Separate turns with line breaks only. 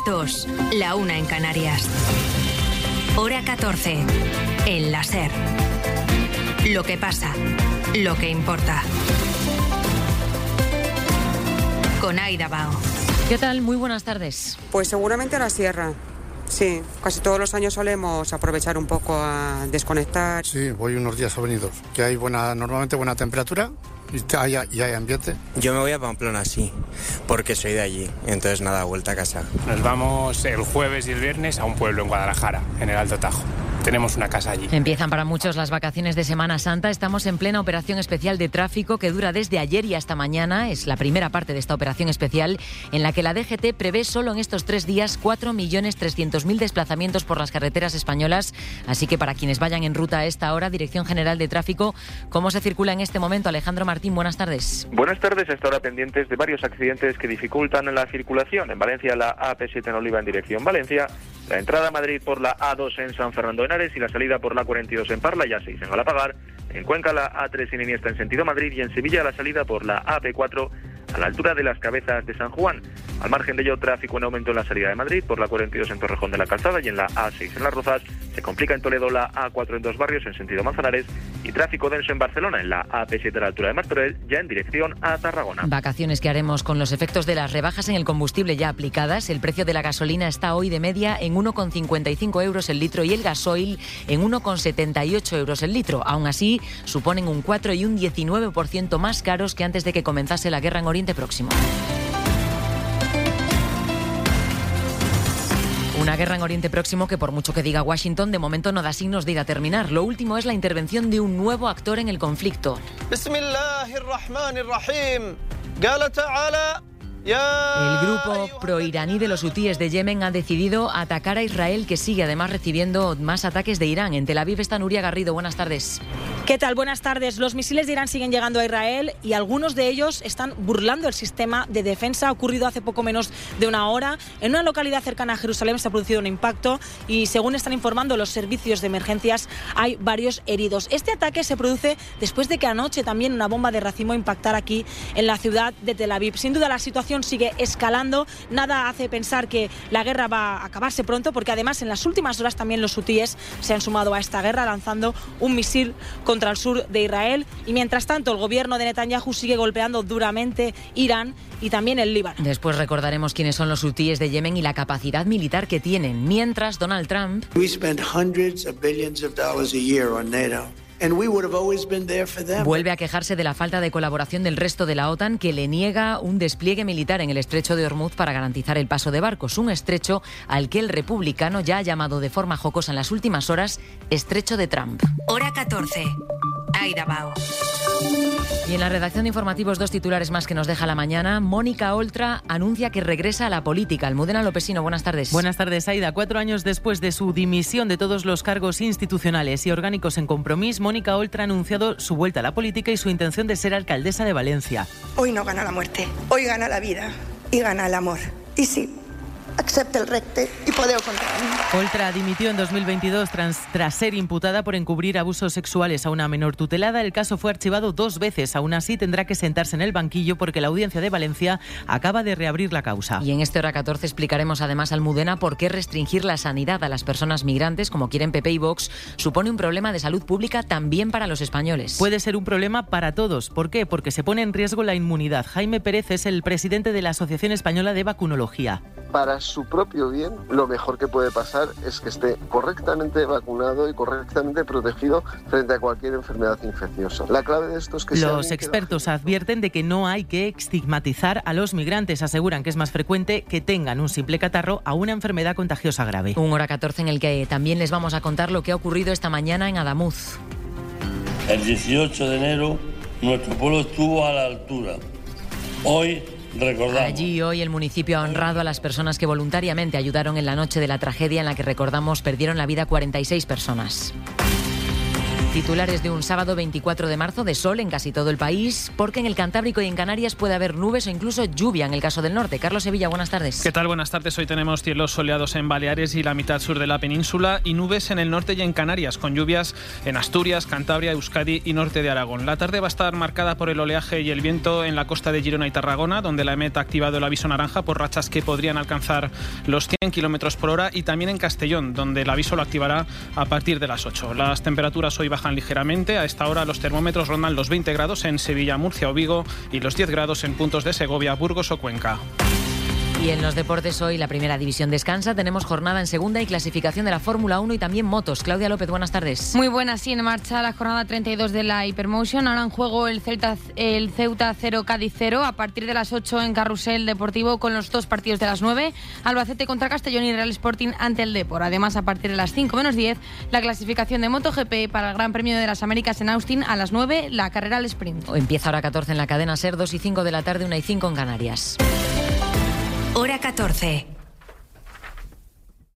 2, la 1 en Canarias. Hora 14, en la SER. Lo que pasa, lo que importa. Con Aida Bao.
¿Qué tal? Muy buenas tardes.
Pues seguramente la sierra. Sí, casi todos los años solemos aprovechar un poco a desconectar.
Sí, voy unos días venidos, que hay normalmente buena temperatura y hay ambiente.
Yo me voy a Pamplona, sí, porque soy de allí, entonces nada, vuelta a casa.
Nos vamos el jueves y el viernes a un pueblo en Guadalajara, en el Alto Tajo. Tenemos una casa allí.
Empiezan para muchos las vacaciones de Semana Santa. Estamos en plena operación especial de tráfico que dura desde ayer y hasta mañana. Es la primera parte de esta operación especial en la que la DGT prevé solo en estos 3 días 4.300.000 desplazamientos por las carreteras españolas. Así que para quienes vayan en ruta a esta hora, Dirección General de Tráfico, ¿cómo se circula en este momento? Alejandro Martín, buenas tardes.
Buenas tardes. Hasta ahora pendientes de varios accidentes que dificultan la circulación. En Valencia, la AP7 en Oliva en dirección Valencia, la entrada a Madrid por la A2 en San Fernando de Henares y la salida por la 42 en Parla y A6 en Galapagar. En Cuenca, la A3 en Iniesta en sentido Madrid, y en Sevilla la salida por la AP4 a la altura de las Cabezas de San Juan. Al margen de ello, tráfico en aumento en la salida de Madrid por la 42 en Torrejón de la Calzada y en la A6 en Las Rozas. Se complica en Toledo la A4 en Dos Barrios en sentido Manzanares, y tráfico denso en Barcelona en la AP7 a la altura de Martorell, ya en dirección a Tarragona.
Vacaciones que haremos con los efectos de las rebajas en el combustible ya aplicadas. El precio de la gasolina está hoy de media en 1,55 euros el litro y el gasoil en 1,78 euros el litro. Aún así, suponen un 4 y un 19% más caros que antes de que comenzase la guerra en Oriente Próximo. Una guerra en Oriente Próximo que, por mucho que diga Washington, de momento no da signos de ir a terminar. Lo último es la intervención de un nuevo actor en el conflicto. El grupo proiraní de los hutíes de Yemen ha decidido atacar a Israel, que sigue además recibiendo más ataques de Irán. En Tel Aviv está Nuria Garrido. Buenas tardes.
¿Qué tal? Buenas tardes. Los misiles de Irán siguen llegando a Israel y algunos de ellos están burlando el sistema de defensa. Ha ocurrido hace poco menos de una hora. En una localidad cercana a Jerusalén se ha producido un impacto y, según están informando los servicios de emergencias, hay varios heridos. Este ataque se produce después de que anoche también una bomba de racimo impactara aquí en la ciudad de Tel Aviv. Sin duda la situación sigue escalando. Nada hace pensar que la guerra va a acabarse pronto, porque además en las últimas horas también los hutíes se han sumado a esta guerra lanzando un misil contra el sur de Israel. Y mientras tanto el gobierno de Netanyahu sigue golpeando duramente Irán y también el Líbano.
Después recordaremos quiénes son los hutíes de Yemen y la capacidad militar que tienen. Mientras, Donald Trump vuelve a quejarse de la falta de colaboración del resto de la OTAN, que le niega un despliegue militar en el estrecho de Hormuz para garantizar el paso de barcos. Un estrecho al que el republicano ya ha llamado de forma jocosa en las últimas horas estrecho de Trump.
Hora 14. Aida Bao.
Y en la redacción de informativos, 2 titulares más que nos deja la mañana. Mónica Oltra anuncia que regresa a la política. Almudena Lopesino, buenas tardes.
Buenas tardes, Aida. 4 años después de su dimisión de todos los cargos institucionales y orgánicos en Compromís, Mónica Oltra ha anunciado su vuelta a la política y su intención de ser alcaldesa de Valencia.
Hoy no gana la muerte, hoy gana la vida y gana el amor. Y sí, accepta el recte y podeu contar amb mi.
Oltra dimitió en 2022 tras ser imputada por encubrir abusos sexuales a una menor tutelada. El caso fue archivado 2 veces. Aún así, tendrá que sentarse en el banquillo porque la Audiencia de Valencia acaba de reabrir la causa.
Y en este Hora 14 explicaremos además, Almudena, por qué restringir la sanidad a las personas migrantes, como quieren PP y Vox, supone un problema de salud pública también para los españoles.
Puede ser un problema para todos. ¿Por qué? Porque se pone en riesgo la inmunidad. Jaime Pérez es el presidente de la Asociación Española de Vacunología.
Para su propio bien, lo mejor que puede pasar es que esté correctamente vacunado y correctamente protegido frente a cualquier enfermedad infecciosa. La clave de esto es que
los expertos advierten de que no hay que estigmatizar a los migrantes. Aseguran que es más frecuente que tengan un simple catarro a una enfermedad contagiosa grave.
Un Hora 14 en el que también les vamos a contar lo que ha ocurrido esta mañana en Adamuz.
El 18 de enero nuestro pueblo estuvo a la altura. Hoy recordamos.
Allí hoy el municipio ha honrado a las personas que voluntariamente ayudaron en la noche de la tragedia en la que, recordamos, perdieron la vida 46 personas. Titulares de un sábado 24 de marzo de sol en casi todo el país, porque en el Cantábrico y en Canarias puede haber nubes o incluso lluvia en el caso del norte. Carlos Sevilla, buenas tardes.
¿Qué tal? Buenas tardes. Hoy tenemos cielos soleados en Baleares y la mitad sur de la península y nubes en el norte y en Canarias, con lluvias en Asturias, Cantabria, Euskadi y norte de Aragón. La tarde va a estar marcada por el oleaje y el viento en la costa de Girona y Tarragona, donde la EMET ha activado el aviso naranja por rachas que podrían alcanzar los 100 kilómetros por hora, y también en Castellón, donde el aviso lo activará a partir de las 8. Las temperaturas hoy bajan ligeramente. A esta hora los termómetros rondan los 20 grados en Sevilla, Murcia o Vigo y los 10 grados en puntos de Segovia, Burgos o Cuenca.
Y en los deportes hoy la primera división descansa, tenemos jornada en segunda y clasificación de la Fórmula 1 y también motos. Claudia López, buenas tardes.
Muy buenas, sí, en marcha la jornada 32 de la Hypermotion. Ahora en juego el Ceuta 0, Cádiz 0, a partir de las 8 en Carrusel Deportivo con los dos partidos de las 9, Albacete contra Castellón y Real Sporting ante el Depor. Además, a partir de las 5 menos 10, la clasificación de MotoGP para el Gran Premio de las Américas en Austin, a las 9, la carrera al sprint.
Empieza hora 14 en la cadena SER, 2 y 5 de la tarde, 1 y 5 en Canarias.
Hora 14.